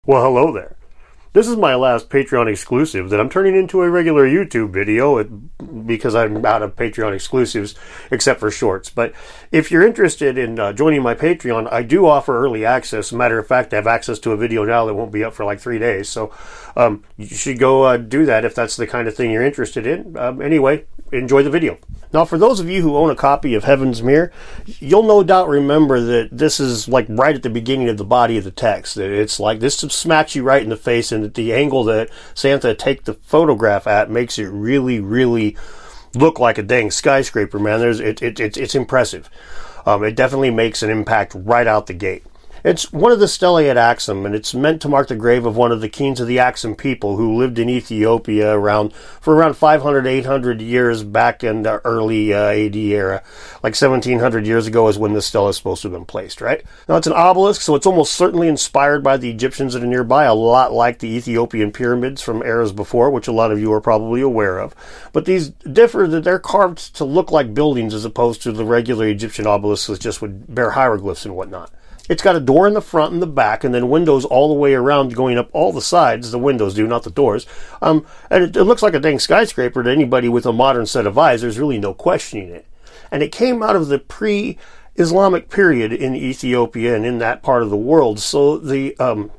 Well, hello there. This is my last Patreon exclusive that I'm turning into a regular YouTube video because I'm out of Patreon exclusives except for shorts. But if you're interested in joining my Patreon, I do offer early access. As a matter of fact, I have access to a video now that won't be up for like 3 days. So you should go do that if that's the kind of thing you're interested in. Anyway, enjoy the video. Now, for those of you who own a copy of Heaven's Mirror, you'll no doubt remember that this is like right at the beginning of the body of the text. It's like this smacks you right in the face, and that the angle that Santa take the photograph at makes it really, really look like a dang skyscraper, man. It's impressive. It definitely makes an impact right out the gate. It's one of the stelae at Axum, and it's meant to mark the grave of one of the kings of the Axum people who lived in Ethiopia for around 500, 800 years back in the early AD era. Like 1700 years ago is when the stela is supposed to have been placed, right? Now, it's an obelisk, so it's almost certainly inspired by the Egyptians that are nearby, a lot like the Ethiopian pyramids from eras before, which a lot of you are probably aware of. But these differ that they're carved to look like buildings as opposed to the regular Egyptian obelisks that just would bear hieroglyphs and whatnot. It's got a door in the front and the back, and then windows all the way around going up all the sides. The windows do, not the doors. And it looks like a dang skyscraper to anybody with a modern set of eyes. There's really no questioning it. And it came out of the pre-Islamic period in Ethiopia and in that part of the world. So the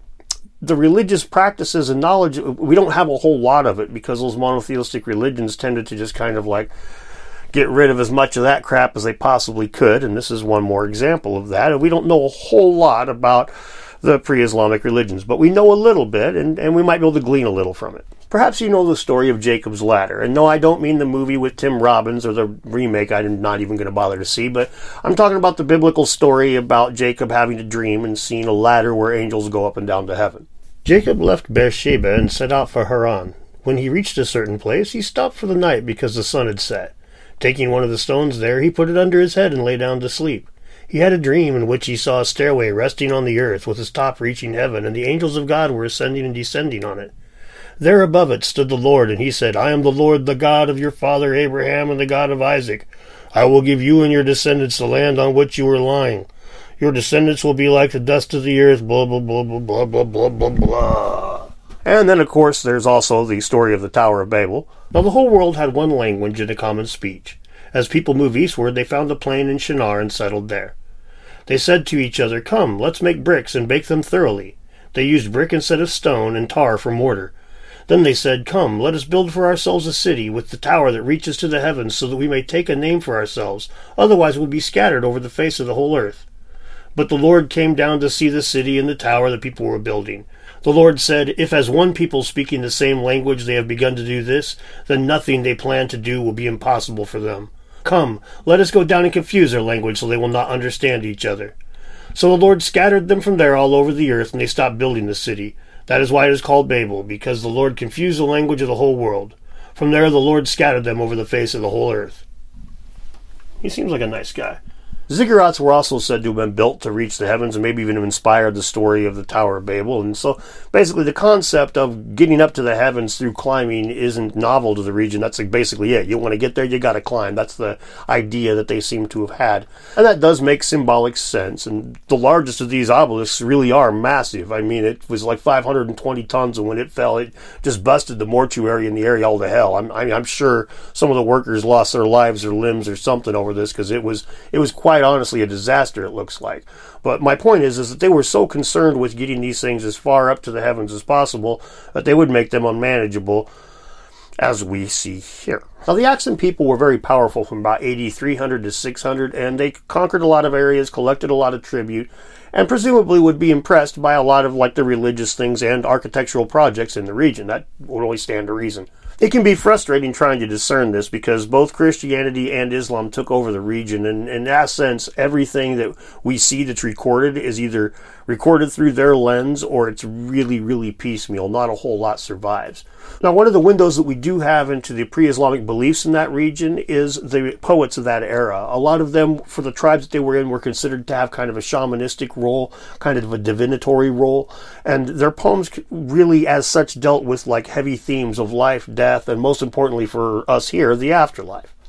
religious practices and knowledge, we don't have a whole lot of it because those monotheistic religions tended to just kind of like get rid of as much of that crap as they possibly could, and this is one more example of that. And we don't know a whole lot about the pre-Islamic religions, but we know a little bit, and we might be able to glean a little from it. Perhaps you know the story of Jacob's Ladder, and no, I don't mean the movie with Tim Robbins or the remake I'm not even going to bother to see, but I'm talking about the biblical story about Jacob having a dream and seeing a ladder where angels go up and down to heaven. Jacob left Beersheba and set out for Haran. When he reached a certain place, he stopped for the night because the sun had set. Taking one of the stones there, he put it under his head and lay down to sleep. He had a dream in which he saw a stairway resting on the earth with its top reaching heaven, and the angels of God were ascending and descending on it. There above it stood the Lord, and he said, I am the Lord, the God of your father Abraham and the God of Isaac. I will give you and your descendants the land on which you are lying. Your descendants will be like the dust of the earth, blah, blah, blah, blah, blah, blah, blah, blah, blah. And then, of course, there's also the story of the Tower of Babel. Now, the whole world had one language and a common speech. As people moved eastward, they found a plain in Shinar and settled there. They said to each other, Come, let's make bricks and bake them thoroughly. They used brick instead of stone and tar for mortar. Then they said, Come, let us build for ourselves a city with the tower that reaches to the heavens so that we may take a name for ourselves. Otherwise we'll be scattered over the face of the whole earth. But the Lord came down to see the city and the tower that people were building. The Lord said, If as one people speaking the same language they have begun to do this, then nothing they plan to do will be impossible for them. Come, let us go down and confuse their language so they will not understand each other. So the Lord scattered them from there all over the earth, and they stopped building the city. That is why it is called Babel, because the Lord confused the language of the whole world. From there the Lord scattered them over the face of the whole earth. He seems like a nice guy. Ziggurats were also said to have been built to reach the heavens and maybe even have inspired the story of the Tower of Babel. And so basically the concept of getting up to the heavens through climbing isn't novel to the region. That's like basically it. You want to get there, you got to climb. That's the idea that they seem to have had. And that does make symbolic sense. And the largest of these obelisks really are massive. I mean, it was like 520 tons, and when it fell, it just busted the mortuary in the area all to hell. I'm sure some of the workers lost their lives or limbs or something over this, because it was quite honestly a disaster, it looks like. But my point is that they were so concerned with getting these things as far up to the heavens as possible that they would make them unmanageable, as we see here. Now, the Axum people were very powerful from about AD 300 to 600, and they conquered a lot of areas, collected a lot of tribute, and presumably would be impressed by a lot of like the religious things and architectural projects in the region. That would only stand to reason. It can be frustrating trying to discern this because both Christianity and Islam took over the region, and in that sense, everything that we see that's recorded is either recorded through their lens or it's really, really piecemeal. Not a whole lot survives. Now, one of the windows that we do have into the pre-Islamic beliefs in that region is the poets of that era. A lot of them, for the tribes that they were in, were considered to have kind of a shamanistic role, kind of a divinatory role, and their poems really, as such, dealt with like heavy themes of life, death, and most importantly for us here, the afterlife.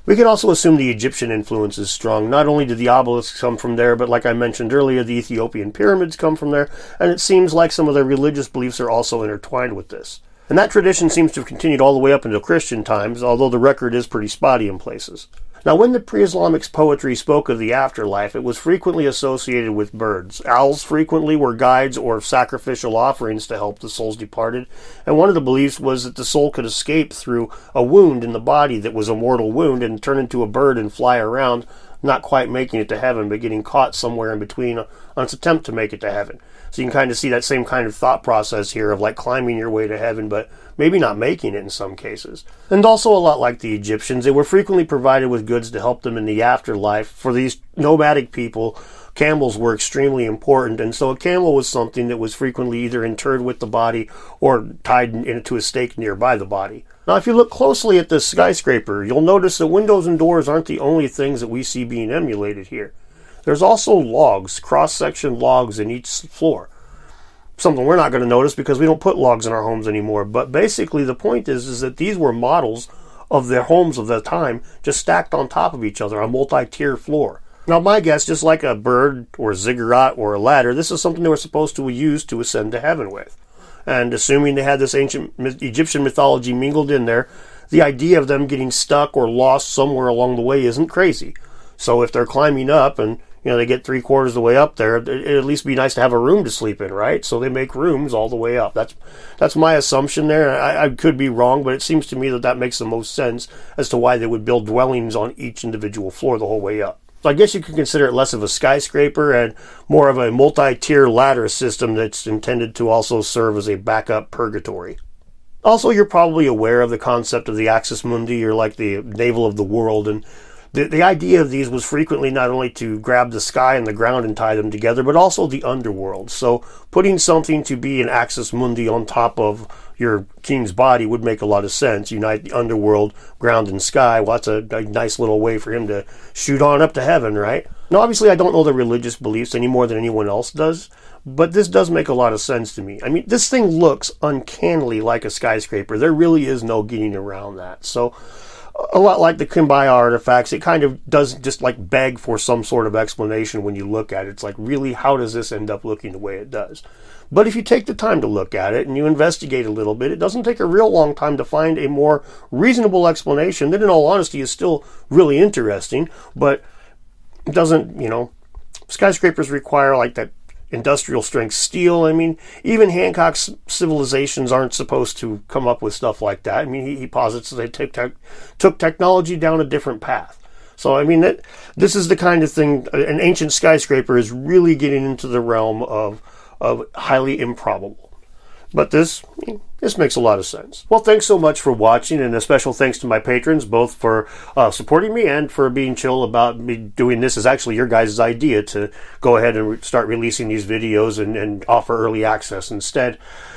We can also assume the Egyptian influence is strong. Not only did the obelisks come from there, but like I mentioned earlier, the Ethiopian pyramids come from there, and it seems like some of their religious beliefs are also intertwined with this. And that tradition seems to have continued all the way up into Christian times, although the record is pretty spotty in places. Now, when the pre-Islamic poetry spoke of the afterlife, it was frequently associated with birds. Owls frequently were guides or sacrificial offerings to help the soul's departed, and one of the beliefs was that the soul could escape through a wound in the body that was a mortal wound and turn into a bird and fly around, not quite making it to heaven, but getting caught somewhere in between on its attempt to make it to heaven. So you can kind of see that same kind of thought process here of like climbing your way to heaven, but maybe not making it in some cases. And also a lot like the Egyptians, they were frequently provided with goods to help them in the afterlife. For these nomadic people, camels were extremely important, and so a camel was something that was frequently either interred with the body or tied into a stake nearby the body. Now, if you look closely at this skyscraper, you'll notice that windows and doors aren't the only things that we see being emulated here. There's also logs, cross-section logs in each floor. Something we're not going to notice because we don't put logs in our homes anymore. But basically the point is that these were models of their homes of the time, just stacked on top of each other on a multi-tier floor. Now, my guess, just like a bird or a ziggurat or a ladder, this is something they were supposed to use to ascend to heaven with. And assuming they had this ancient Egyptian mythology mingled in there, the idea of them getting stuck or lost somewhere along the way isn't crazy. So if they're climbing up and they get 3/4 of the way up there, it'd at least be nice to have a room to sleep in, right? So they make rooms all the way up. That's my assumption there. I could be wrong, but it seems to me that makes the most sense as to why they would build dwellings on each individual floor the whole way up. So I guess you could consider it less of a skyscraper and more of a multi-tier ladder system that's intended to also serve as a backup purgatory. Also, you're probably aware of the concept of the axis mundi, or like the navel of the world, and the idea of these was frequently not only to grab the sky and the ground and tie them together, but also the underworld. So putting something to be an axis mundi on top of your king's body would make a lot of sense. Unite the underworld, ground, and sky. Well, that's a nice little way for him to shoot on up to heaven, right? Now, obviously, I don't know the religious beliefs any more than anyone else does, but this does make a lot of sense to me. I mean, this thing looks uncannily like a skyscraper. There really is no getting around that. So a lot like the Kimbaya artifacts, it kind of does just like beg for some sort of explanation when you look at it. It's like, really, how does this end up looking the way it does? But if you take the time to look at it and you investigate a little bit, it doesn't take a real long time to find a more reasonable explanation that, in all honesty, is still really interesting, but it doesn't, skyscrapers require like that industrial strength steel. I mean, even Hancock's civilizations aren't supposed to come up with stuff like that. I mean, he posits that they took technology down a different path. So, I mean, this is the kind of thing, an ancient skyscraper is really getting into the realm of highly improbable. But this makes a lot of sense. Well, thanks so much for watching, and a special thanks to my patrons, both for supporting me and for being chill about me doing this. Is actually your guys' idea to go ahead and start releasing these videos and offer early access instead.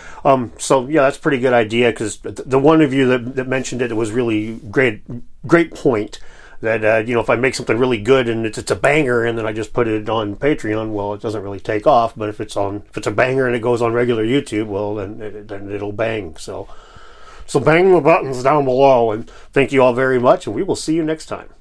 So yeah, that's a pretty good idea, because the one of you that mentioned it was really great point. That, if I make something really good and it's a banger and then I just put it on Patreon, well, it doesn't really take off. But if it's a banger and it goes on regular YouTube, well, then it'll bang. So bang the buttons down below, and thank you all very much, and we will see you next time.